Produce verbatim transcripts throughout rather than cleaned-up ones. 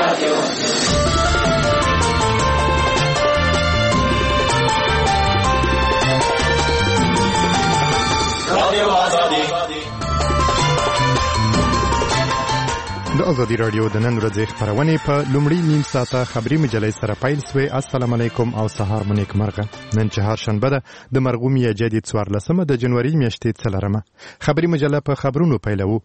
د ازادي رادیو د نن ورځې خبرونه په لومړی نیم ساعته خبري مجلې سره پیل شوې. السلام علیکم او سهار مو نیک مرغه. نن چهار شنبه ده د مرغومي جدید څوارلسمه د جنوري میاشتې څلورمه. خبري مجله په خبرونو پیلوو.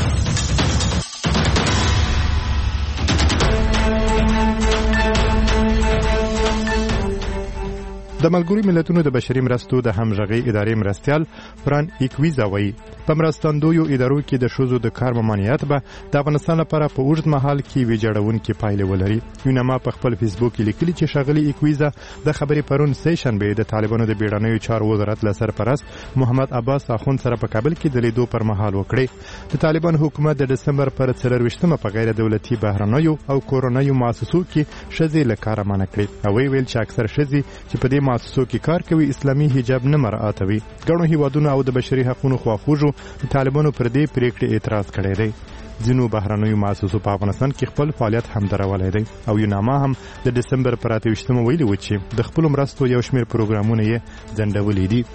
د ملګرو ملتونو د بشري مرستو د همغږي ادارې مرستيال فران ایکویزا وایي په مرستندویو ادارو کې د شوزو د کار ممانعت به د افغانستان لپاره په اوږد مهال کې ویجاړونکې پایلې ولري. یونما په خپل فیسبوک کې لیکلي چې ښاغلي ایکویزا د خبرې پرون سه شنبه د طالبانو د بیړنیو چارو وزارت له سرپرست محمد عباس اخوند سره په کابل کې د لیدو پر مهال وکړي. د طالبان حکومت د دسمبر پر څلرویشتمه په غیر دولتي بهرنیو او کورونایي مؤسسو کې ښځې له کاره منع کړې او ویل چې اکثر ښځې چې په دې مؤسسو کې کار کوي اسلامي حجاب نه مراعاتوي. ګڼو هیوادونو او د بشري حقوقو خواخوږو د طالبانو پر دې پریکړې اعتراض کړی دی. ځینو بهرنیو مؤسسو په افغانستان کې خپل فعالیت هم درولای دی او یوناما هم د دسمبر پر اته ویشتمه ویلي و چې د خپل مرستو یو شمېر پروګرامونه یې ځنډولي دي.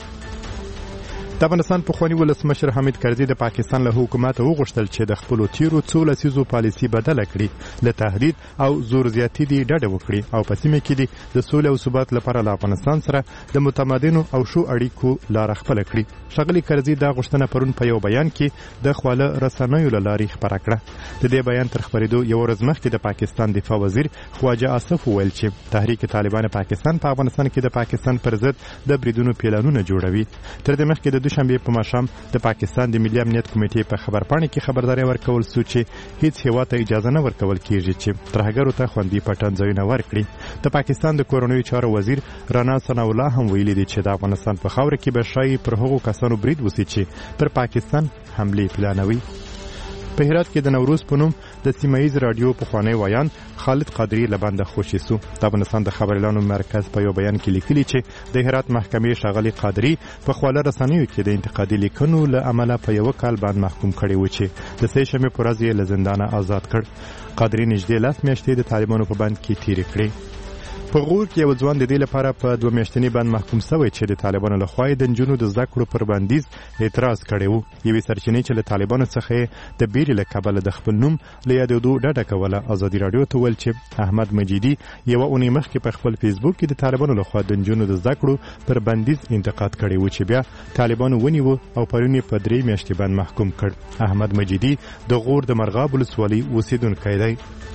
د افغانستان پخوانی ولسمشر حامد کرزي د پاکستان له حکومت وغوښتل چې د خپل تیرو څو لسیزو پالیسي بدله کړي، له تهدید او زور زیاتی دی ډډه وکړي او په سیمه کې د سولې او ثبات لپاره له افغانستان سره د متمدنو او شو اړیکو لار خپل کړي. ښاغلي کرزي دا غوښتنه پرون په یو بیان کې د خواله رسنیو له لارې خبره کړه. د دې بیان تر خبرېدو یو ورځ مخکې د پاکستان دفاع وزیر خواجه آصف وویل چې تحریک طالبان پاکستان په افغانستان کې د پاکستان پر ضد د بریدونو پلانونه جوړوي. تر دې مخکې د دوشنبه په ماښام د پاکستان د ملي امنیت کمیټې په خبرپاڼه کې خبرداري ورکول سو چې هیڅ هیواد ته اجازه نه ورکول کیږي چې ترهګرو ته خوندي پټن ځایونه ورکړي. د پاکستان د کورونیو چارو وزیر رانا ثناء الله هم ویلي دی چې د افغانستان په خاوره کې به شایي پر هغو کسانو برید وسي چې پر پاکستان حمله پلانوي. په هرات کې د نوروز په نوم د سیمایي رادیو پخوانی وایان خالد قادری لبنده خوشی سو. د افغانستان د خبريالانو مرکز په یو بیان کې لیکلي چې د هرات محکمې ښاغلي قادری په خواله رسنیو کې د انتقادي لیکنو له امله په یو کال باندې محکوم کړي و چې د سه شنبې په ورځ یې له زندانه آزاد کړ. قادری نږدې لس میاشتې د طالبانو په بند کې تیرې کړې. په غور کې یو ځوان د دې لپاره په دوه میاشتنی بند محکوم شوی چې د طالبانو له خوا د نجونو د زده کړو پر بندیز اعتراض کړی و. یوې سرچینې چې له طالبانو څخه د بیرې له کبله د خپل نوم له یادېدو ډډه کوله ازادي راډیو ته ویل چې احمد مجیدي یوه اونۍ مخکې په خپل فیسبوک کې د طالبانو له خوا د نجونو د زده کړو پر بندیز انتقاد کړی و چې بیا طالبانو ونیو او پرون یې په درې میاشتې بند محکوم کړ. احمد مجیدي د غور د مرغاب ولسوالۍ اوسیدونکی دی.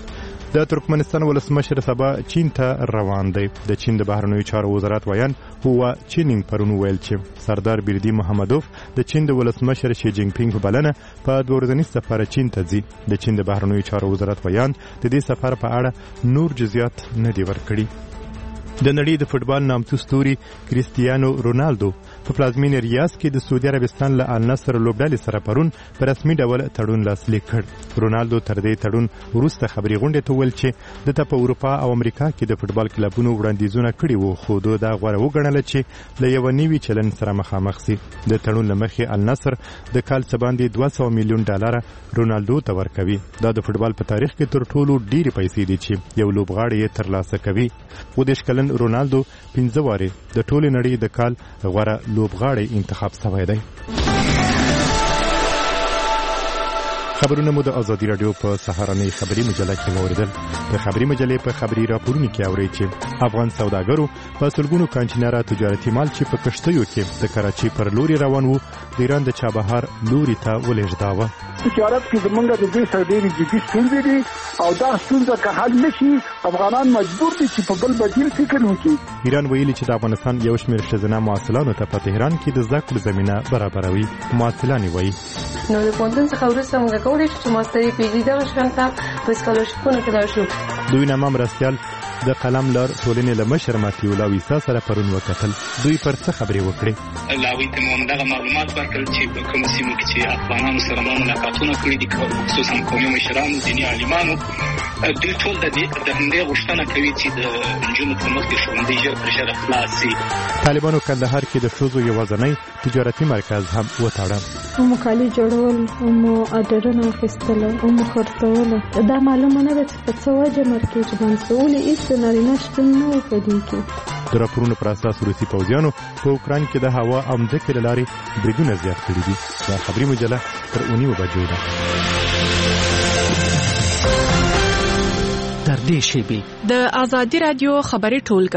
د ترکمنستان ولسمشر سبا چین ته روان دی. د چین د بهرنیو چارو وزارت ویان هوا چینینګ پرون ویل چې سردار بیردی محمدوف د چین د ولسمشر شي جینګ پینګ په بلنه په دوه ورځني سفر چین ته ځي. د چین د بهرنیو چارو وزارت ویان د دې سفر په اړه نور جزئیات نه دی ورکړي. د نړۍ د فوتبال نامتو ستوري کریستیانو رونالدو په پلازمینې ریاض کې د سعودي عربستان له النصر لوبډلې سره پرون په رسمي ډول تړون لاسلیک کړ. رونالدو تر دې تړون وروسته خبري غونډې ته ویل چې د په اروپا او امریکا کې د فوتبال کلبونو وړاندیزونه کړي وو خو دوی دا غوړه وګڼله چې له یو نوي چلن سره مخامخ سي. د تړون لمخې النصر د کال څه باندې دوه سوه میلیون ډالر رونالدو ته ورکوي. دا د فوتبال په تاریخ کې تر ټولو ډېرې پیسې دي چې یو لوبغاړی یې ترلاسه کوي. و د شکلن رونالدو پنځه واره د ټولې نړۍ د کال غوره لوبغاړی انتخاب شوی دی. خبرونه مو د ازادي راډیو په سهارنۍ خبري مجله کې واوریدل. د خبري مجلې په خبري راپورونو کې اورئ چې افغان سوداګرو په سلګونو کانټینره تجارتي مال چې په کشتیو کې د کراچۍ پر لوري روان وو د ایران د چابهار لوري ته ولېږداوه. تجارت کې زمونږ د دې سره ډېرې جدي ستونزې دي او دا ستونزه که حل نشي افغانان مجبور دي چې په بل بدیل فکر وکړي. ایران ویلي چې د افغانستان یو شمېر ښځینه محصلانو ته په تهران کې د زده کړو زمینه برابروي. محصلانې وایي نو د پوهنتون څخه وروسته موږ کولی شو چې ماستري پي جي دغه شیان ته په سکالرشیپونو کې لاړ شو. د یوناما مرستیال د قلم لار ټولنې له مشر ماتي الله عیسی سره پرون وکتل. دوی پر څه خبرې وکړې؟ لاوی ته مو دغه معلومات ورکړل چې په کوم سیمه کې چې افغانانو سره ملاقاتونه کړي دي، خصوصا قومي مشرانو، دیني عالمانو، دوی ټول د همدې غوښتنه کوي چې د نجونو په مخ کې ښوونځي ژر تر ژره خلاص شي. طالبانو کندهار کې د ښځو یوازینی تجارتي مرکز هم وتاړه. مو کالي جوړول، مو اډرونه اخیستل، مو خرڅول. دا معلومه نه ده چې په څه وجه مرکز باندې ولې هیڅ نارینه شتون نه و په دې کې. د راپورونو پر اساس روسي پوځیانو په اوکراین کې د هوا او مځکې له لارې بریدونه زیات کړي دي. دا خبري مجله تر اونیو بجو ده. تر دې شیبې د ازادي رادیو خبري ټولګه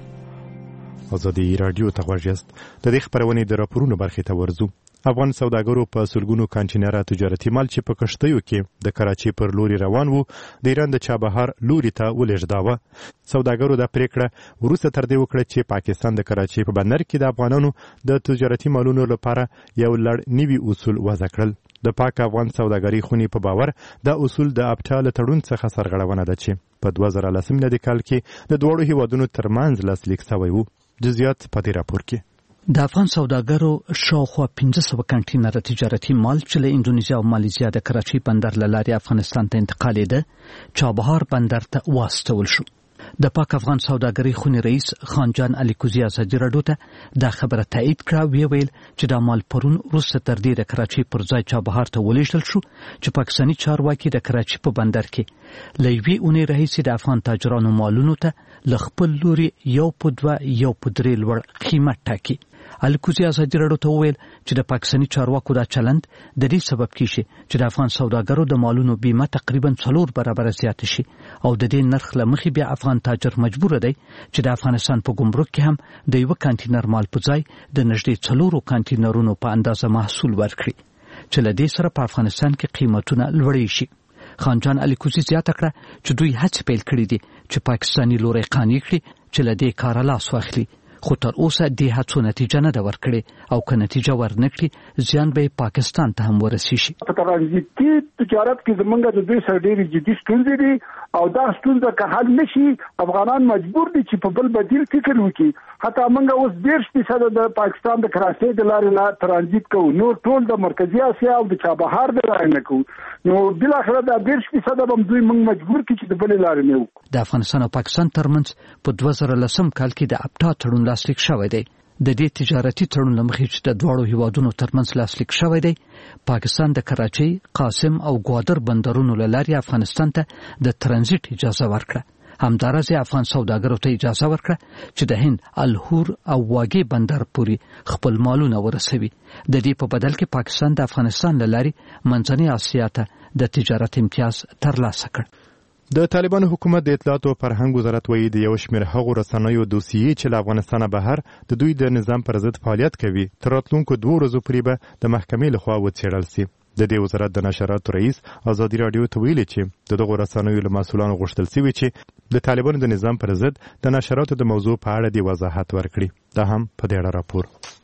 ازادي رادیو ته غوږ یاست. د دې خبرونې د راپورونو برخې ته ورځو. افغان سوداګرو په سلګونو کانټینره تجارتي مال چې په کشتیو کې د کراچۍ پر لوري روان وو د ایران د چابهار لوري ته ولېږداوه. سوداګرو دا پریکړه وروسته تر دې وکړه چې پاکستان د کراچۍ په بندر کې د افغانانو د تجارتي مالونو لپاره یو لړ نوي اصول وضع کړل. د پاک افغان سوداګرۍ خونې په باور دا اصول د ابټا له تړون څخه سرغړونه ده چې په دوه زره لس میلادي کال کې د دواړو هیوادونو ترمنځ لاسلیک شوی و. جزئیات په دې راپور کې. د افغان سوداګرو شاوخوا پنځه سوه کانټینره تجارتي مال چې له اندونیزیا او مالیزیا د کراچۍ بندر له لارې افغانستان ته انتقالېده چابهار بندر ته واستول شو. د پاک افغان سوداګرۍ خونې رئیس خانجان علي کوزي ازادي راډیو ته دا خبره تایید کړه. ویې ویل چې دا مال پرون وروسته تر دې د کراچۍ پر ځای چابهار ته ولېږدول شو چې پاکستاني چارواکي د کراچۍ په بندر کې له یوې اونۍ راهیسې د افغان تاجرانو مالونو ته له خپل لوري یو په دوه یو په درې لوړ قیمت ټاکي. الکوزي ازادي راډیو ته وویل چې د پاکستاني چارواکو دا چلند د دې سبب کیږي چې د افغان سوداګرو د مالونو بیمه تقریبا څلور برابره زیاته شي او د دې نرخ له مخې بیا افغان تاجر مجبور دی چې د افغانستان په ګمرک کې هم د یو کانټینر مال په ځای د نږدې څلورو کانټینرونو په اندازه محصول ورکړي چې له دې سره په افغانستان کې قیمتونه لوړې شي. خانجان علي کوزي زیاته کړه چې دوی هڅې پیل کړې دي چې پاکستاني لوري قانع کړي چې له دې کاره لاس واخلي، خو تر اوسه دې هڅو نتیجه نه ده ورکړې او که نتیجه ورنکړي زیان به پاکستان ته هم ورسیږي. په ترانزیتي تجارت کې زمونږ د دوی سره ډېرې جدي ستونزې دي او دا ستونزه که حل نشي افغانان مجبور دي چې په بل بدیل فکر وکړي. حتی موږ اوس دېرش فیصده د پاکستان د کراچۍ د لارې نه ترانزیت کوو، نور ټول د مرکزي اسیا او د چابهار د لارې نه کوو. نو بالاخره دا دېرش فیصده به دوی موږ مجبور کړي چې د بلې لارې نه وکړو. د افغانستان او پاکستان ترمنځ په دوه زره لسم کال کې د ابټا تړون لاسلیک شوی دی. د دې تجارتي تړون له مخې چې د دواړو هیوادونو ترمنځ لاسلیک شوی دی، پاکستان د کراچۍ، قاسم او ګوادر بندرونو له لارې افغانستان ته د ترانزیت اجازه ورکړه. همدارس افغان سوداګرو ته اجازه ورکړه چې د هند الهور او واګې بندر پورې خپل مالونه ورسوي. د دې په بدل کې پاکستان د افغانستان له لارې منځنۍ اسیا ته د تجارت امتیاز ترلاسه کړ. د طالبانو حکومت د اطلاعات او فرهنګ وزارت وایي د یو شمېر هغو رسنیو دوسیې چې له افغانستانه بهر د دوی د نظام پر ضد فعالیت کوي تر راتلونکو دوه ورځو پورې به د محکمې لخوا وڅېړل شي. د دې وزارت د نشراتو رئیس ازادي راډیو ته ویلي چې د دغو رسنیو له مسؤلانو غوښتل شوي چې د طالبانو د نظام پر ضد د نشراتو د موضوع په اړه د وضاحت ورکړي. دا هم په دې اړه راپور.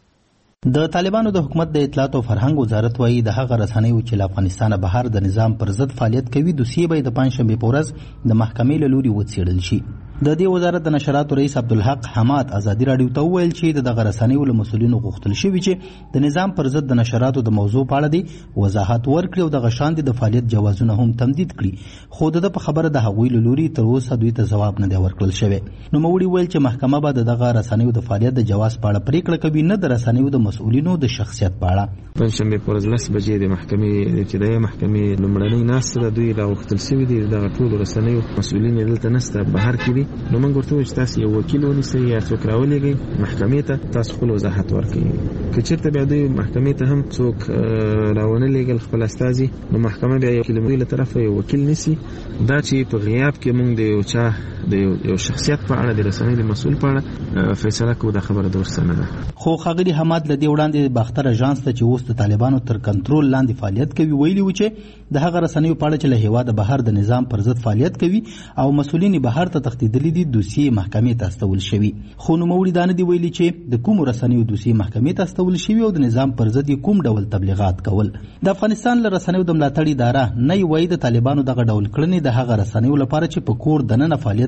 د طالبانو د حکومت د اطلاعات او فرهنګ وزارت وایي د هغه رسنیو چې له افغانستانه بهر د نظام پر ضد فعالیت کوي دوسیې به د پنځشنبې په ورځ د محکمې له لوري وڅېړل شي. د دې وزارت د نشراتو رئیس عبدالحق حماد ازادي راډیو ته وویل چې د دغه رسنیو له مسؤلینو غوښتل شوي چې د نظام پر ضد د نشراتو د موضوع په اړه دی وضاحت ورکړي او دغه شان د فعالیت جوازونه هم تمدید کړي، خو د په خبره د هغوی له لوري تر اوسه دوی ته ځواب نه دی ورکړل شوی. نوموړي ویل چې محکمه به د دغه رسنیو د فعالیت د جواز په اړه پریکړه کوي، نه د رسنیو د مسؤلینو د شخصیت په اړه. پنځشنبې په ورځ لس بجې د محکمې ابتدایي محکمې لومړنۍ ناسته ده، دوی راغوښتل شوي دي دغه ټولو رسنیو مسؤلین یې دلته نسته، بهر کې دي. نو موږ ورته وایو چې تاسو یو وکیل ونیسئ یا څوک راولېږئ محکمې ته، تاسو خپل وضاحت ورکړئ. که چېرته بیا دوی محکمې ته هم څوک راونه لېږل خپل استازي، نو محکمه بیا یو دوی له طرفه یو وکیل نیسي. دا چې په غیاب کې موږ د یو چا د یو شخصیت په اړه د رسنۍ د مسؤل په اړه فیصله کوو، دا خبره درسته نه ده. خو ښاغلي حماد له دې وړاندې باختر اژانس ته چې اوس د طالبانو تر کنټرول لاندې فعالیت کوي ویلي و چې د هغه رسنیو په اړه چې له هېواده بهر د نظام پر ضد فعالیت کوي او مسؤلین بهر ته تښتېدلي دي دوسیې محکمې ته استول شوي. خو نوموړي دا نه دي ویلي چې د کومو رسنیو دوسیې محکمې ته استول شوي او د نظام پر ضد یې کوم ډول تبلیغات کول. د افغانستان له رسنیو د ملاتړ اداره نه وایي د طالبانو دغه ډول کړنې د هغه رسنیو لپاره چې په کور دننه فعالیت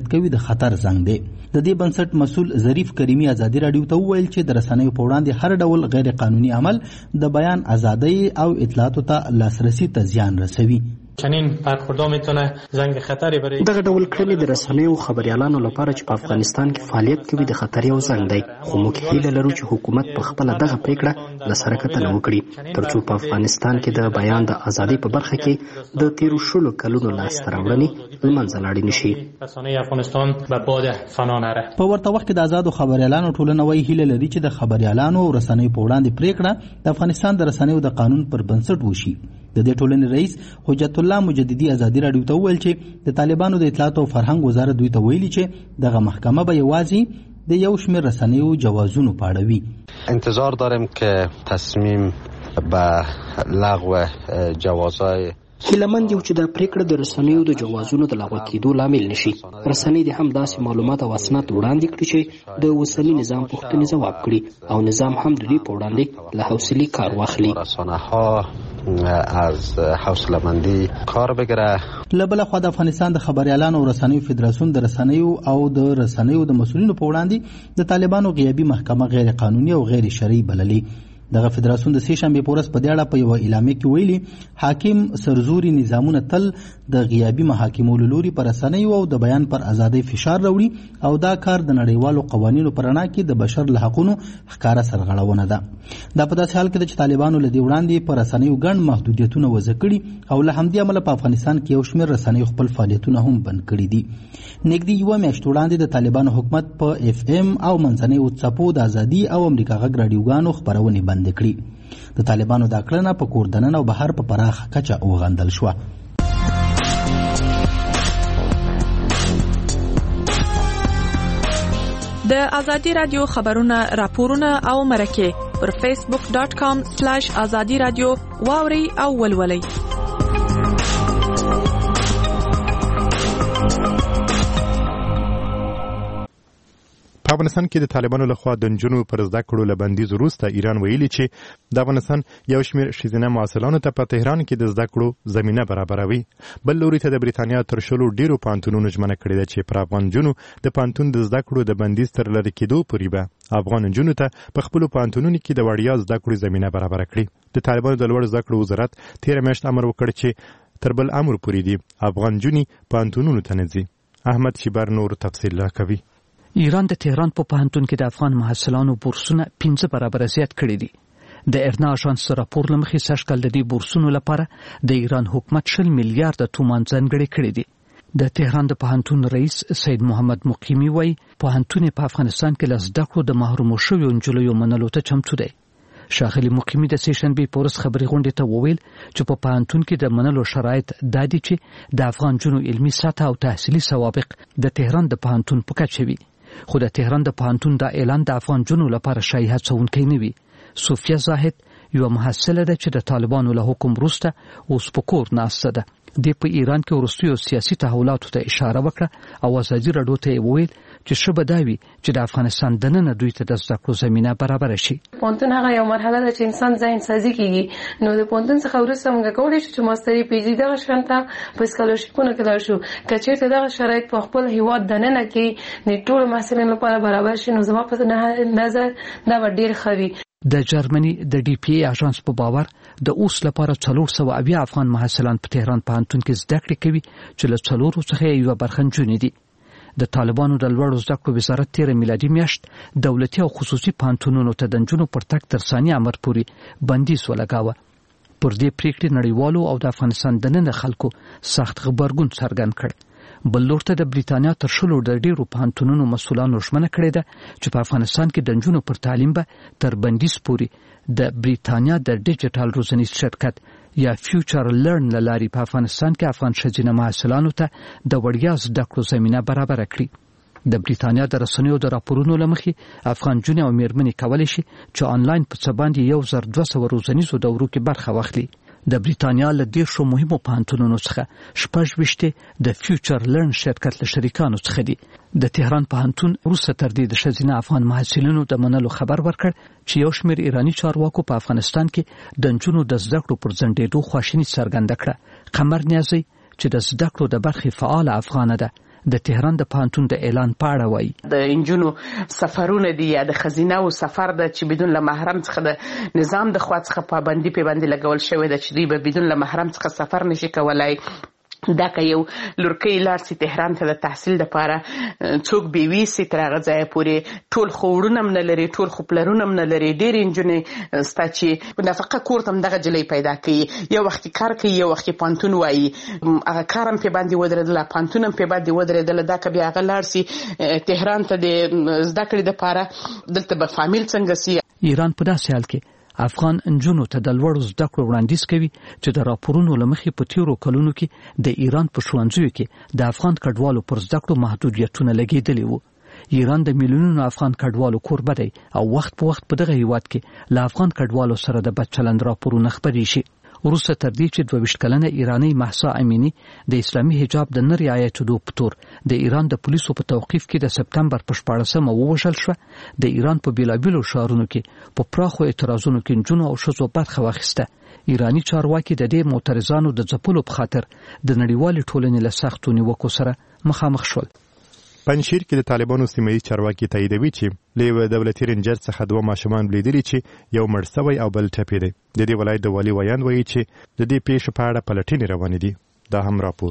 فعالیت کوي د خطر زنګ دی. د دې بنسټ مسؤل ظریف کریمی ازادي رادیو ته وویل چې د رسنیو په وړاندې هر ډول غیر قانوني عمل د بیان ازادۍ او اطلاعاتو ته لاسرسي ته زیان رسوي. چنین برخوردها میتونه زنگ خطری برای دغه ډول کړنې د رسنیو خبريالانو لپاره چې په افغانستان کې فعالیت کوي د خطر یو زنګ دی، خو موږ هیله لرو چې حکومت په خپل دغه پریکړه له سره کتنه وکړي ترڅو په افغانستان کې د بیان د ازادۍ په برخه کې د تیرو شلو کلونو لاسته راوړنې له منځه لاړې نشي. رسنۍ افغانستان به باد فنا نره. په ورته وخت کې د آزادو خبريالانو ټولنه وايي هیله لري چې د خبريالانو او رسنیو په وړاندې پریکړه د افغانستان د رسنیو د قانون پر بنسټ وشي. د دې ټولنې رئیس حجت الله مجددي ازادي رادیو ته وویل چې د طالبانو د اطلاعات او فرهنګ وزارت دوی ته ویلي چې دغه محکمه به یوازې د یو شمېر رسنیو جوازونو پاړوي. انتظار داریم که تصمیم به لغو جوازهای هیلمند یو چې دا پریکړه د رسنیو د جوازونو د لغوه کېدو لامل نشي. رسنۍ د هم داسې معلومات او اسناد وړاندې کړي چې د اوسني نظام پوښتنې ځواب کړي او نظام هم د دې په وړاندې له حوصلې کار واخلي. رسانه‌ها از حوصله‌مندی کار بگیره. له بله خوا د افغانستان د خبريالانو او رسنیو فدراسیون د رسنیو او د رسنیو د مسؤلینو په وړاندې د طالبانو غیابي محکمه غیر قانوني او غیر شرعي بللي. دغه فدراسیون د سې شنبې په ورځ په دې اړه په یوه اعلامیه کې ویلي حاکم سرزوري نظامونه تل د غیابي محاکمو له لوري پر رسنیو او د بیان پر ازادۍ فشار راوړي او دا کار د نړیوالو قوانینو په رڼا کې د بشر له حقونو ښکاره سرغړونه ده. دا په داسې حال کې ده چې طالبانو له دې وړاندې پر رسنیو ګڼ محدودیتونه وضع کړي او له همدې امله په افغانستان کې یو شمېر رسنیو خپل فعالیتونه هم بند کړي دي. نږدې یوه میاشت وړاندې د طالبانو حکومت په اف ام او منځنیو څپو د ازادي او امریکا غږ راډیوګانو خپرونې بند کړي. د طالبانو دا کړنه په کور دننه او بهر په پراخه کچه وغندل شوه. د ازادي رادیو خبرونه راپورونه او مرکه پر فیسبوک ډاټ کام سلاش ازادي رادیو واوري او ولولئ. په افغانستان کې د طالبانو لخوا د نجونو پر زده کړو له بندیز وروسته ایران ویلي چې د افغانستان یو شمېر ښځینه محصلانو ته په تهران کې د زده کړو زمینه برابروي. بل لوري ته د بریتانیا تر شلو ډیرو پوهنتونونو ژمنه کړې ده چې پر افغان نجونو د پوهنتون د زده کړو د بندیز تر لرې کېدو پورې به افغان نجونو ته په خپلو پوهنتونونو کې د وړیا زده کړو زمینه برابره کړي. د طالبانو د لوړ زده کړو وزارت تېره میاشت امر وکړ چې تر بل امر پورې دي افغان نجونې پوهنتونونو ته نه ځي. احمد شیبر نور تفصیل کوي. ایران د تهران په پوهنتون کې د افغان محصلانو بورسونه پنځه برابره زیات کړي دي. د ارنا اژانس راپور له مخې سږ کال د دې بورسونو لپاره د ایران حکومت شل میلیارډ تومان ځانګړي کړي دي. د تهران د پوهنتون رئیس سید محمد مقیمی وایي پوهنتون په افغانستان کې له زده کړو د محرومو شویو نجونو منلو ته چمتو دی. شاغلي مقیمی د سې شنبې په ورځ خبري غونډې ته وویل چې په پوهنتون کې د منلو شرایط دا دي چې د افغان نجونو علمي سطح او تحصیلي سوابق د تهران د پوهنتون په کچه وي. خو د تهران د پوهنتون دا اعلان د افغان نجونو لپاره شایع هڅونکی نه وي. صوفیه زاهد یو محصله ده چې د طالبانو له حکم وروسته اوس په کور ناسته ده. د په ایران کې وروستیو سیاسي تحولاتو ته اشاره وکړه او ازادي راډیو ته وویل چې شبه داوي چې د افغانستان دننه دوی ته د زده کړو زمينه برابر شي. پونتون هغه یو مرحله ده چې انسان ځین سازي کیږي. نو د پونتون څخه وروسته موږ کولای شو چې ماستری پی جی دغه شانته په سکالرشپونه کې شو. کچېرته دغه شرایط په خپل هیواد دننه کې د ټول محصلینو لپاره برابر شي نو زما په نظر دا ډیر خوي. د جرمني د ډي پی ای اژانس په باور د اوس لپاره څلور سوه اویا افغان محصلان په تهران پوهنتون کې زده کړې کوي چې له څلورو څخه یوه برخه نجونې دي. د طالبانو د لوړو زده کړو وزارت تېره میلادي میاشت دولتي او خصوصي پوهنتونونو ته د نجونو پر تګ تر ثاني امر پورې بندیز ولګاوه. پر دې پریکړې نړیوالو او د افغانستان دننه خلکو سخت غبرګون څرګند کړ. بل لور ته د بریتانیا تر شلو د ډیرو پوهنتونونو مسؤلانو ژمنه کړې ده چې په افغانستان کې د نجونو پر تعلیم به تر بندیز پورې د بریتانیا د ډیجیټل روزنیز شرکت یا فیوچر لرن لاري په افغانستان کې افغان ښځینه محصلانو ته د وړیا زده کړو زمینه برابر کړي. د بریتانیا د رسنیو د راپورونو لمخې افغان جونې او میرمنې کولی شي چې آنلاین په څه باندې یو زر دوه سوه روزنیزو دورو کې برخه واخلي. د بریتانیا له دیرشو مهمو پوهنتونونو څخه شپږ ویشتې د فیوچر لرن شرکت له شریکانو څخه دي. د تهران پوهنتون وروسته تر دې د ښځینه افغان محصلینو د منلو خبر ورکړ چې یو شمېر ایراني چارواکو په افغانستان کې د نجونو د زده کړو پر ځنډېدو خواشیني څرګنده کړه. قمر نیازی چې د زده کړو د برخې فعال افغانه ده د تهران د پوهنتون د اعلان په اړه وایي. د انجونو سفرونه دي یا د خزینه او سفر د چې بدون له محرم څخه د نظام د خوا څخه پابندي په باندې لګول شوې ده چې دوی به بدون له محرم څخه سفر نشي کولای. دا که یو لورکۍ لاړ سي تهران ته د تحصیل دپاره څوک بیوي سي تر هغه ځایه پورې ټول خو وړونه هم نه لري ټول خو پلرونه هم نه لري. ډېرې نجونې سته چې نفقه کور ته هم دغه جلۍ پیدا کوي، یو وخت کار کوي یو وخت پوهنتون وایي، هغه کار هم پرې باندې ودرېدله پوهنتون هم پرې باندې ودرېدله. دا که بیا هغه لاړ سي تهران ته د زده کړې دپاره دلته به فامیل څنګه سي. ایران په داسې حال کې افغان نجونو ته د لوړو زده کړو وړاندیز کوي چې د راپورونو له مخې په تیرو کلونو کې د ایران په ښوونځیو کې د افغان کډوالو پر زده کړو محدودیتونه لګېدلي وو. ایران د میلیونونو افغان کډوالو کوربه دی او وخت په وخت په دغه هیواد کې له افغان کډوالو سره د بد چلند راپورونه خپرې شي. وروسته تر دې چې دوه ویشت کلنه ایرانی مهسا امینی د اسلامي حجاب د نه رعایتېدو په تور د ایران د پولیسو په توقیف کې د سپتمبر په شپاړسمه ووژل شوه، د ایران په بیلابیلو ښارونو کې په پراخو اعتراضونو کې نجونو او ښځو برخه واخیسته. ایرانی چارواکي د دې معترضانو د ځپلو په خاطر د نړیوالې ټولنې له سختو نیوکو سره مخامخ شول. پنجشیر کې د طالبانو سیمه‌ییز چارواکي تاییدوي چې له یوه دولتي رینجر څخه دوه ماشومان لیدلي چې یو مړ سوی او بل ټپي دی. د دې ولایت د والي ویاند وایي چې د دې پیښې په اړه پلټنې روانې دي. دا هم راپور.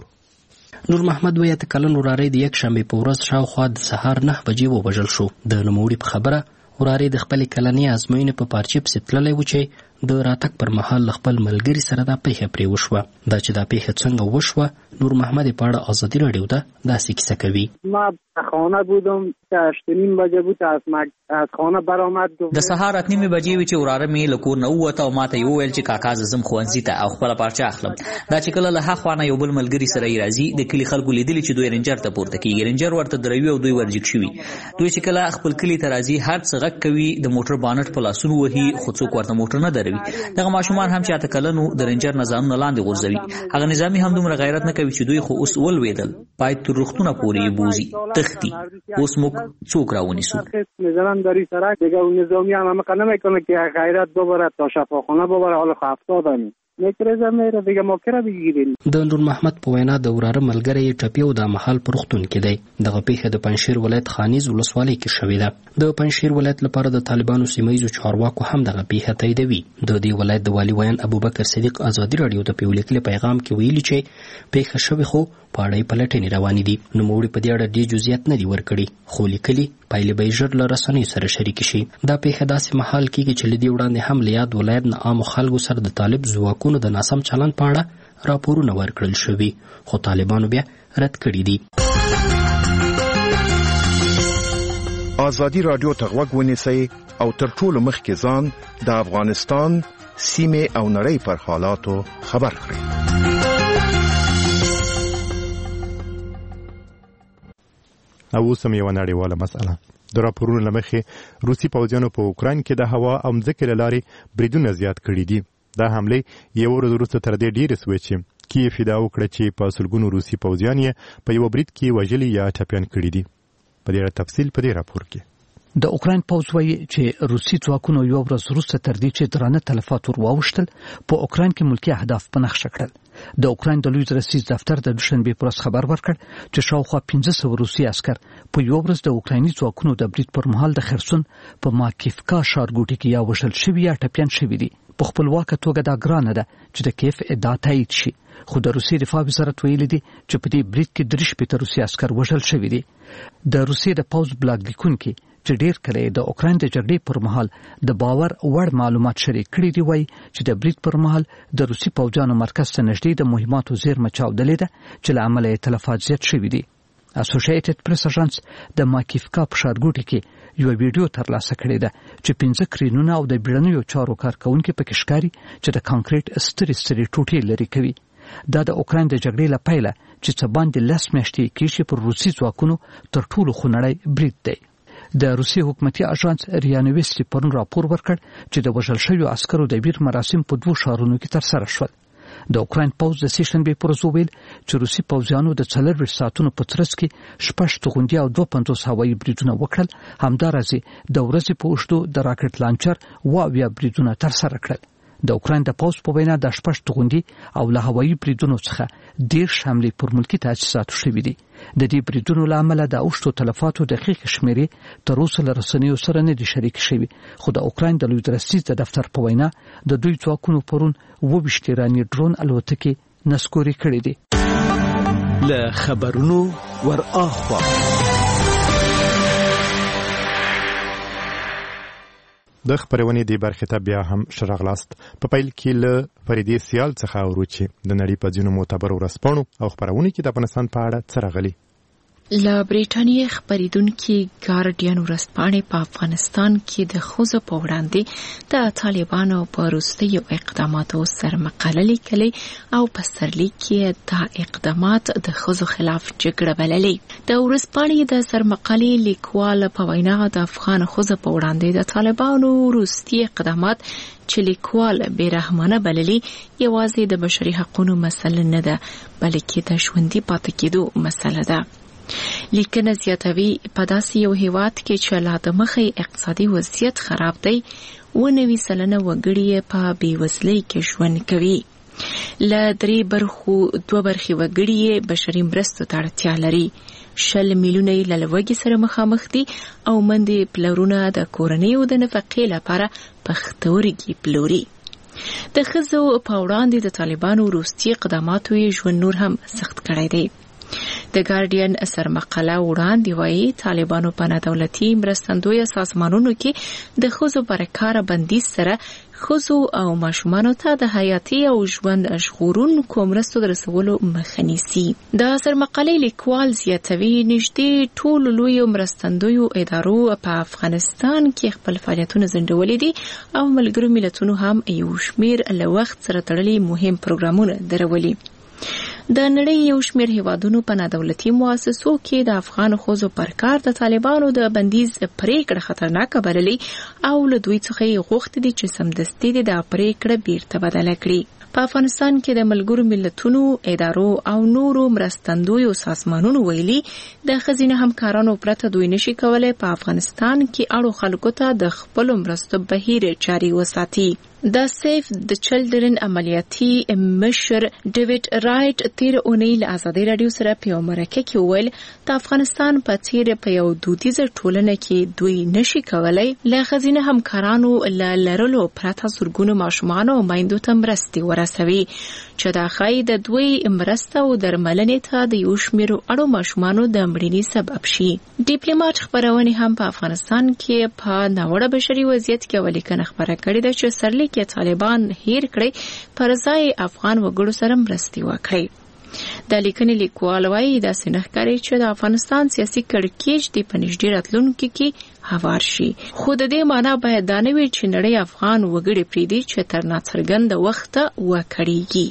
نور محمد وایي چې کلن وراره د یک شنبه په ورځ شاوخوا د سهار نه بجې ووژل شو. د نوموړي په خبره وراره د خپل کلنۍ ازموینې په پارچې پسې تللی و چې د راتګ پر مهال خپل ملګري سره دا پیښه پرې وشوه. دا چې دا پیښه څنګه وشوه نور محمد په اړه آزادی رادیو ته داسې کیسه کوي. ما خانه بودم که هشت نیم بجه بود از مک... از خانه برآمد. د سهار اته نیمې بجې وې چې وراره مې له کور نه ووته او ما ته یې وویل چې کاکا زه ځم ښوونځي ته او خپله پارچه اخلم. دا چې کله له هاخوا نه یو بل ملګري سره یې راځي د کلي خلکو لیدلي چې دوی رینجر ته پورته کېږي. رینجر ورته دروي او دوی ورجګ شوي. دوی چې کله خپل کلي ته راځي هر څه غږ کوي، د موټر بانټ په لاسونو وهي خو څوک ورته موټر نه دروي. دغه ماشومان هم چې اته کلنو د رینجر نه ځانونه لاندې غورځوي. هغه نظامي هم دومره غیرت نه کوي چې دوی خو اوس ولوېدل باید تر روغتونه پورې یې بوځي تښتي. اوس موږ څوک راونیسو؟ میذارن داری سرک دیگه اون نظامی هم همه کنه میکنه که غیرت ببره تا شفاخانه ببره. حالا خو افتادن میترزه میره دیگه ما کرا بگیریم. د نور محمد په وینا د وراره ملګری ټپي او د محل پرختون کې دی. دغه پیښه د پنجشیر ولایت خانیز ولسوالۍ کې شوې ده. د پنجشیر ولایت لپاره د طالبانو سیمه‌ییزو چارواکو هم دغه پیښه تاییدوي. د دې ولایت د والي ویان ابوبکر صدیق آزادی رادیو ته په لیکلي پیغام کې ویلي چې پیښه شوې خو په اړه یې پلټنې روانې دي. نوموړي په دې اړه ډېر جزئیات نه دي ورکړي خو لیکلي پایلې به یې ژر له رسنیو سره شریکې شي. دا پیښه داسې مهال کېږي چې له دې وړاندې هم له یاد ولایت نه عامو خلکو سره د طالب ځواکونو د ناسم چلند په اړه راپورونه ورکړل شوي خو طالبانو بیا رد کړي دي. آزادی رادیو ته غوږ ونیسئ او تر ټولو مخکې ځان د افغانستان سیمې او نړۍ پر حالاتو خبر کړئ. او اوس هم یوه نړیواله مسئله. د راپورونو له مخې روسي پوځیانو په اوکراین کې د هوا او مځکې له لارې بریدونه زیات کړي دي. دا حملې یوه ورځ وروسته تر دې ډېرې سوې چې کیف ادعا وکړه چې په سلګونو روسي پوځیان یې په یوه برید کې وژلي یا ټپیان کړي دي. په دې اړه تفصیل په دې راپور کې. د اوکراین پوځ وایي چې روسي ځواکونو یو ورځ وروسته تر دې چې درانه تلفات ور واوښتل په اوکراین کې ملکي اهداف په نښه کړل. د اوکراین د لوی رئیس دفتر د دوشنبه پر ورځ خبر ورکړ چې شاوخوا پنځه سوه روسي عسكر په یو ورځ د اوکرایني ځواکونو د برید پر مهال د خرسون په ماکیفکا ښارګوټي کې یا وژل شوي یا ټپیان شوي دي. په خپلواکه توګه دا ګرانه ده چې د کیف ادعا تایید شي خو د روسي دفاع وزارت ویلي دي چې په دې برید کې درې شپېته روسي عسكر وژل شوي دي. د روسي د پوځ بلاګ لیکونکي چې ډېر کله د اوکراین د جګړې پر مهال د باور وړ معلومات شریک کړي دي وایي چې د برید پر مهال د روسي پوځیانو مرکز ته نږدې د مهماتو زیرمه چاودلې ده چې له امله یې تلفات زیات شوي دي. اسوسییټډ پریس اژانس د ماکیفکا په ښارګوټي کې یو ویډیو ترلاسه کړې ده چې پنځه کرینونه او د بیړنیو چارو کارکونکي پکې ښکاري چې د کانکریټ سترې سترې ټوټې لرې کوي. دا د اوکراین د جګړې له پیله چې څه باندې لس میاشتې کېږي پر روسي ځواکونو تر ټولو خونړی برید دی. د روسي حکومتي اژانس ریا نویسټي پرون راپور ورکړ چې د وژل شویو عسکرو د بیر مراسم په دوو ښارونو کې ترسره شول. د اوکراین پوځ د سې شنبې پر ورځ وویل چې روسي پوځیانو د څلرویشت ساعتونو په ترڅ کې شپږ توغندي او دوه پنځوس هوایي بریدونه وکړل. همداراز د ورځې په اوږدو د راکټ لانچر اوه اویا بریدونه ترسره کړل. د اوکراین د پوز په وینا د شپږ توغندي او له هوایي بریدونو څخه ډیر حملې پر ملکی تاسیساتو شوې دي. د دې بریدونو لامل د اوښتو تلفاتو دقیق شمیرې تر اوسه له رسنیو سره نه دي شریک شوي، خو د اوکراین د لوی درستیز د دفتر په وینا د دوی ځواکونو پرون اووه ویشت ایراني ډرون الوتکې نسکوري کړي دي. له خبرونو ور اخوا د خبرونې دی برخه ته بیا هم شرغلاست. په پیل کې له فریدي سیال څخه اوروچي د نړۍ په ځینو معتبر ورسپانو او خبرونه کې د افغانستان په اړه څرغلي. له بریټانیا خبریدونکو ګارډین ورسپانې په افغانستان کې د خوځو په وړاندې د طالبانو په وروستیو اقداماتو سره مقاله لیکلې او په سرلیک کې دا اقدامات د خوځو خلاف جګړه بللې. د ورسپانې د سرمقالې لیکوال په وینا د افغان خوځو په وړاندې د طالبانو وروستي اقدامات چې لیکوال بیرحمانه بللې یوازې د بشري حقوقو مسله نه ده، بلکې د ژوندي پاتې کېدو مسله ده. لیکنه زیاتوي په داسې یو هیواد کې چې لا د مخې اقتصادي وضعیت خراب دی، ونوي سلنه وګړي په بېوزلۍ کې ژوند کوي. له درې برخو دوه برخې وګړي بشري مرستو ته اړتیا لري. شل میلیونه یې له لوږې سره مخامخ دي او مندې پلرونه د کورنیو د نفقې لپاره پښتورګي پلوري. د ښځو په وړاندې د طالبانو وروستي اقداماتو یې ژوند نور هم سخت کړی دی. د ګارډین سرمقاله وړاندې وایي طالبانو په نادولتي مرستندویه سازمانونو کې د ښځو پر کار بندیز سره ښځو او ماشومانو ته د حیاتي او ژوند ژغورونکو مرستو د رسولو مخه نیسي. د سرمقالې لیکوال زیاتوي نږدې ټولو لویو مرستندویو ادارو په افغانستان کې خپل فعالیتونه ځنډولي دي او ملګرو ملتونو هم یو شمیر له وخت سره تړلي مهم پروګرامونه درولي. د نړۍ یو شمیر هیوادونو په نادولتي مؤسسو کې د افغان ښځو پر کار د طالبانو د بندیز پریکړه خطرناکه بللې او له دوی څخه یې غوښتي دي چې سمدستي د پریکړه بیرته بدله کړي. په افغانستان کې د ملګرو ملتونو ادارو او نورو مرستندویو سازمانونو ویلي د ښځینه همکارانو پرته دوی نشي کولای په افغانستان کې اړو خلکو ته د خپل مرستو بهیر جاري وساتي. د سیف د چلډرن عملیاتي مشر ډیوډ رایټ تیر اونۍ له ازادي رادیو سره په مرکه کې ویل د افغانستان په تیر په یو دودیزه ټولنه کې دوی نشي کولای له ښځینه همکارانو له لرلو پرته زرګونو ماشومان او میندو ته مرستې ورسوي چې دا ښایي د دوی مرسته او درملنې ته د یو شمېرو اړو ماشومانو د مړینې سبب شي. ډیپلوماټ خبرونه هم په افغانستان کې په ناوړه بشري وضعیت کې ولیکنه خبره کړې ده چې سرلیک کې طالبان هیر کړي پر ځای افغان وګړو سره مرستې وکړي. د لیکنې لیکوال وایي داسې نه ښکاري چې د افغانستان سیاسي کړکېچ د په نږدې راتلونکي کې هوار شي، خو د دې معنا باید دا نه وي چې نړۍ افغان وګړي پرېږدي چې تر ناڅرګنده وخته وکړيږي.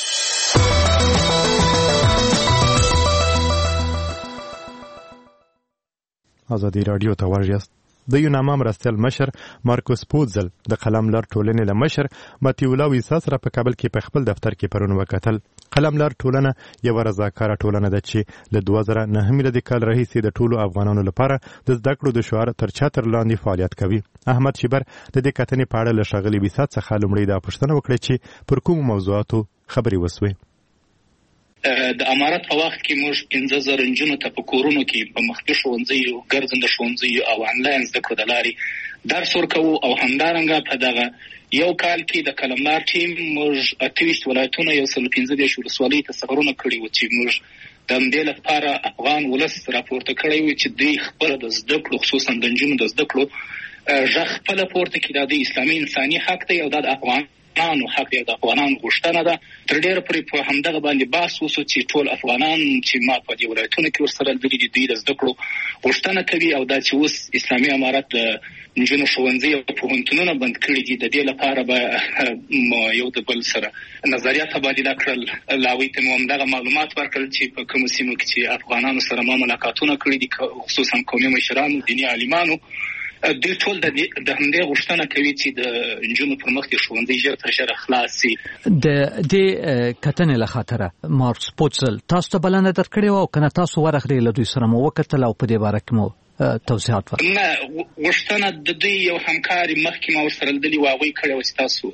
ازادي رادیو ته ورغاست. د یوناما مرستیال مشر مارکوس پوزل د قلم لار ټولنې له مشر ماتیولا ویسا سره په کابل کې په خپل دفتر کې پرون وکتل. قلم لار ټولنه یو رضاکاره ټولنه ده چې له دوه زره نهه میلادي کال راهیسې د ټولو افغانانو لپاره د زده کړو د شعار تر چتر لاندې فعالیت کوي. احمد شیبر د دې کتنې په اړه له ښاغلي ویسا څخه لومړی دا پوښتنه وکړه چې پر کومو موضوعاتو خبرې وسوې. د امارت په وخت کې موږ پنځه زره نجونو ته په کورونو کې په مخکې ښوونځیو ګرځنده ښوونځیو او انلاین زده کړو د لارې درس ورکوو او همدارنګه په دغه یو کال کې د قلمدار ټیم موږ اته ویشت ولایتونه یو سل پنځه دېرش ولسوالۍ ته سفرونه کړي وو چې موږ د همدې لپاره افغان ولس راپورته کړی و چې دوی خپله د زده کړو خصوصا د نجونو د زده کړو غږ خپله پورته کړي. دا د اسلامي انساني حق دی او دا د افغان نو حق دی د افغانانو غوښتنه ده. تر ډیره پورې په همدغه باندې بحث وشو چې ټول افغانان چې ما په دې ولایتونو کې ورسره لیدلي دي دوی د زده کړو غوښتنه کوي او دا چې اوس اسلامي امارت د نجونو ښوونځي او پوهنتونونه بند کړي دي د دې لپاره به یو د بل سره نظریات تبادله کړل. لاوی ته مو همدغه معلومات ورکړل چې په کومو سیمو کې چې افغانانو سره ما ملاقاتونه کړي دي خصوصا قومي مشرانو دیني عالمانو دوی ټول د همدې غوښتنه کوي چې د نجونو پر مخ د ښوونځي ژر تر ژره خلاص شي. د دې کتنې له خاطره مارکس پوتزل تاسو ته بلنه درکړې وه او که نه تاسو ورغلئ له دوی سره مو وکتل او په دې باره کې مو توضیحات ورکړل؟ نه، غوښتنه د دوی یو همکار مخکې ما ورسره لیدلي و هغوی کړې وه چې تاسو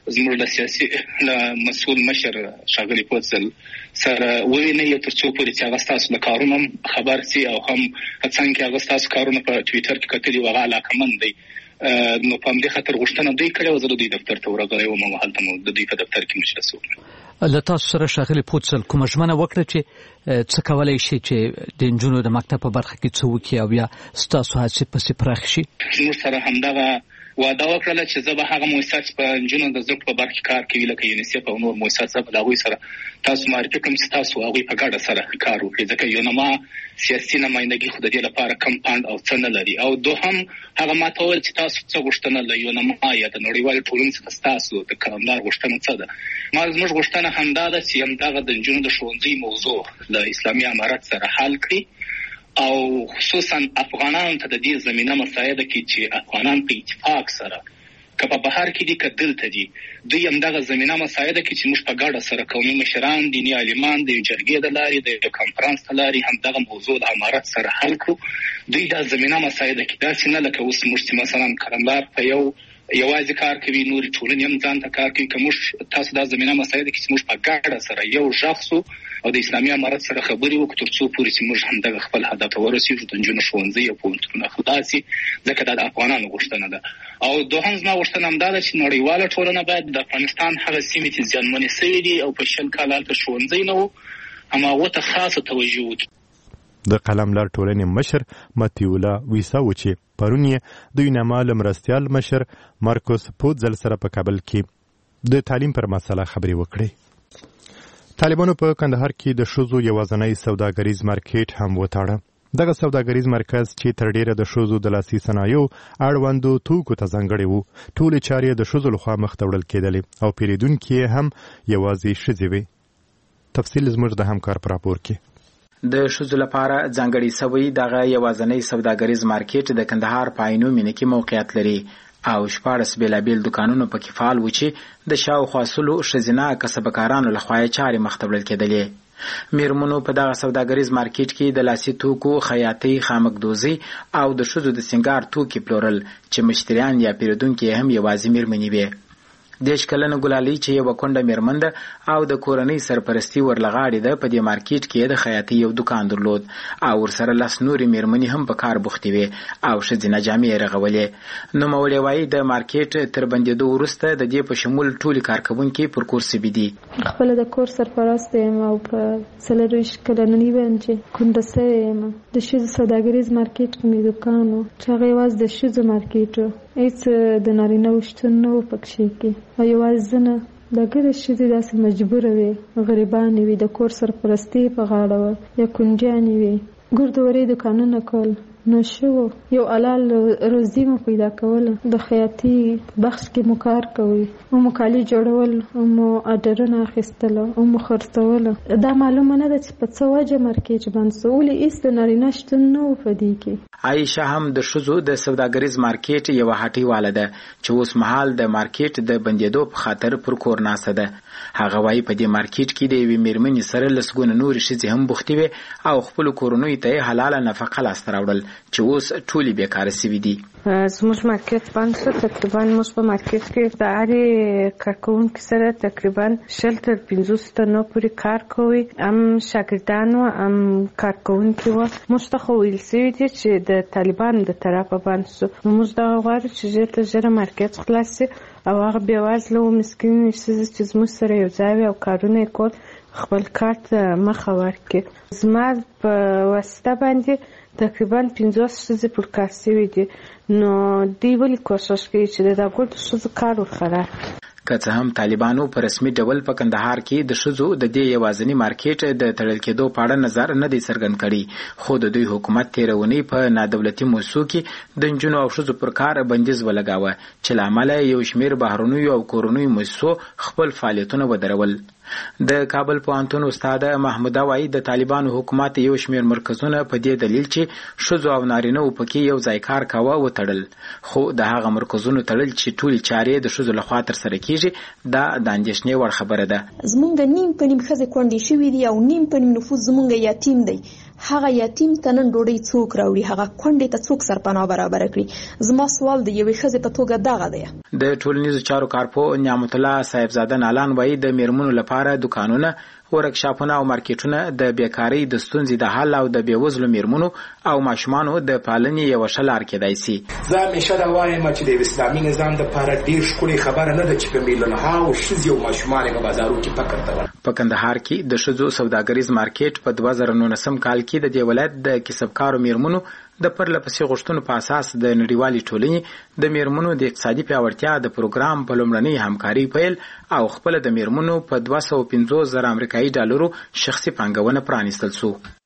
زموږ د سیاسي مسؤل مشر ښاغلي پوتسل سره ووینئ تر څو پورې چې هغه ستاسو د کارونو خبر سي او هم څنګه هغه ستاسو کارونه په ټویټر کې کتلي او هغه علاقمند دی. نو په همدې خاطر غوښتنه دوی کړې وه، زه د دوی دفتر ته ورغلی وم او هلته مو د دوی په دفتر کې مجلس وکړ. له تاسو سره ښاغلي پوتسل کومه ژمنه وکړه چې څه کولی شي چې د نجونو د مکتب په برخه کې څه وکړي او یا ستاسو هڅې پسې پراخې شي؟ زموږ سره همدغه وعده وکړله چې زه به هغه مؤسسات چې په نجونو د زده کړو په برخه کې کار کوي لکه یونیسف او نور مؤسسات، زه به د هغوی سره تاسو معرفي کړم چې تاسو هغوی په ګډه سره کار وکړئ، ځکه یونما سیاسي نمایندګي خو د دې لپاره کم فنډ او څه نه لري. او دوهم هغه ما ته وویل چې تاسو څه غوښتنه له یونما یا د نړیوالې ټولنې څخه ستاسو د کارمندار غوښتنه څه ده؟ ما زموږ غوښتنه همدا ده چې همدغه د نجونو د ښوونځي موضوع له اسلامي امارت سره حل کړي او خصوصا افغانانو ته د دې زمینه مساعده کړي چې افغانان په اتفاق سره که په بهر کې دي که دلته دي دوی همدغه زمینه مساعده کړي چې موږ په ګډه سره قومي مشران، دیني عالمان د یو جرګې د لارې د یو کنفرانس د لارې همدغه موضوع د امارت سره حل کړو. دوی دا زمینه مساعده کړي، داسې نه لکه اوس موږ چې مثلا کلندار په یو یوازې کار کوي، نورې ټولنې هم ځان ته کار کوي. که موږ تاسو دا زمینه مساعده کړي چې موږ په ګډه سره یو غږ سو او د اسلامي امارت سره خبرې وکړو تر څو پورې چې موږ همدغه خپل هدف ته ورسېږو، د نجونو ښوونځي او پوهنتونونه خلاص شي، ځکه دا د افغانانو غوښتنه ده. او دوهم زما غوښتنه همدا ده چې نړیواله ټولنه باید د افغانستان هغه سیمې چې زیانمنې سوي دي او په شل کاله هلته ښوونځی نه و هماغو ته خاصه توجه وکړي. د قلملار ټولنې مشر متیولا ویسا و چې پرون یې د یونما له مرستیال مشر مارکوس پوتزل سره په کابل کې د تعلیم پر مسله خبرې وکړې. طالبانو په کندهار کې د ښځو یوازینی سوداګریز مارکیټ هم وتاړه. دغه سوداګریز مرکز چې تر ډیره د ښځو د لاسي صنایعو اړوندو توکو ته ځانګړی و، ټولې چارې د ښځو لخوا مخته وړل کېدلې او پیرودونکي هم یوازې ښځې وې. تفصیل زموږ د همکار په راپور کې. د ښځو لپاره ځانګړی سوی دغه یوازینی سوداګریز مارکیټ د کندهار په عینو مینه کې موقعیت لري او شپاړس بېلابېل دوکانونه پکې فعال و چې د شاوخوا سلو ښځینه کسبکارانو لخوا یې چارې مخته وړل کېدلې. میرمنو په دغه سوداګریز مارکیټ کې د لاسي توکو، خیاطۍ، خامکدوزۍ او د ښځو د سینګار توکي پلورل چې مشتریان یا پیرودونکي هم یوازې میرمنې وې. دیش کلنه ګلالۍ چې یوه کونډه میرمن ده او د کورنۍ سرپرستي ورلغاړې ده، په دې مارکیټ کې د خیاطۍ یو دوکان درلود او ورسره لس نورې میرمنې هم په کار بوختې وې او ښځینه جامې یې رغولې. نوموړې وایي د مارکیټ تر بندېدو وروسته د دې په شمول ټولې کارکوونکي پر کور سوي دي. خپله د کور سرپرست یم او په څلرویشت کلنۍ باندې کونډه سوې یم. د ښځو سوداګریز مارکیټ کې مې دوکان و چې هغه یوازې د ښځو مارکیټ و، هېڅ د نارینه‌و شتون نه و پکښې کې او یوازې زه نه، ډېرې ښځې داسې مجبوره وې، غریبانې وې، د کور سرپرستي په غاړه وه یا کونجیانې وې، ګردورې دوکانونه کول نو شو، یو حلال روزي مو پیدا کوله. د خیاطۍ بخش کې مو کار کوي او مو کالي جوړول او مو اډرونه اخیستل او مو خرڅول. دا معلومه نه ده چې په څه وجه مارکیټ بند سو، ولې هېڅ د نارینه شتون نه و په دې کې. عایشه هم د ښځو د سوداګریز مارکیټ یوه هټۍ واله ده چې اوس مهال د مارکیټ د بندېدو په خاطر پر کور ناسته ده. هغه وایي په دې مارکیټ کې د یوې میرمنې سره لسګونه نورې ښځې هم بوختې وې او خپلو کورنیو ته یې حلاله نفقه لاسته راوړل چې اوس ټولې بیکاره سوي دي. زموږ مارکیټ بند شو. تقریبا موږ په مارکیټ کې د هرې کارکوونکي سره تقریبا شل تر پنځوس تنو پورې کار کوي، هم شاګردان وو هم کارکوونکي وو. موږ ته خو ویل سوي دي چې د طالبانو د طرفه بند شو. موږ دغه غواړو چې ژر تر ژره مارکیټ خلاص شي او هغه بېوزله او مسکینې ښځې چې زموږ سره یو ځای وي او کارونه یې کول خپل کار ته مخه ورکړي. زما په واسطه باندې تقریبا پنځوس ښځې پر کار سوي دي، نو دوی ولې کوښښ کوي چې د دغو ښځو کار ورخراب کړي. که څه هم طالبانو په رسمي ډول په کندهار کې د ښځو د دې یوازیني مارکیټ د تړل کېدو په اړه نظر نه دی څرګند کړی، خو د دوی حکومت تېره اونۍ په نادولتي موسسو کې د نجونو او ښځو پر کار بندیز ولګاوه چې له امله یو شمېر بهرنیو او کورنیو موسسو خپل فعالیتونه ودرول. د کابل پوهنتون استاد محموده وایي د طالبانو حکومت یو شمېر مرکزونه په دې دلیل چې ښځو او نارینه‌و پکې یو ځای کار کاوه وتړل، خو د هغه مرکزونو تړل چې ټولې چارې د ښځو لخوا ترسره کېږي دا د اندېښنې وړ خبره ده. زموږ د نیم په نیم ښځې کونډې شوي دي او نیم په نیم نفوس زموږ یتیم دی هغه یتیم ته نن ډوډۍ څوک راوړي، هغه کونډې ته څوک سرپناه برابر کړي. زما سوال د یوې ښځې په توګه دغه دی. د ټولنیزو چارو کارپو نعمت الله صاحبزاده نالان وایي د میرمنو لپاره دکانونه، ورکشاپونه او مارکیټونه د بیکاری د ستونزې د حل او د بیوزلو میرمنو او ماشومانو د پالنې یو ښه لار کېدای شي. زه همیشه دا وایم چې د اسلامي نظام لپاره ډېر ښکلې خبره نه ده چې په میلیونها ښځې او ماشومان په بازارو کې فقر ته ور. په کندهار کې د ښځو سوداګریز مارکیټ په دوه زره نولسم کال کې د دې ولایت د کسبکارو میرمنو د پرله پسې غوښتنو په اساس د نړیوالې ټولنې د میرمنو د اقتصادي پیاوړتیا د پروګرام په لومړنۍ همکاري پیل او خپل د میرمنو په دوه سوه پنځوس زره امریکایي ډالرو شخصي پانګونه پرانیستل شو.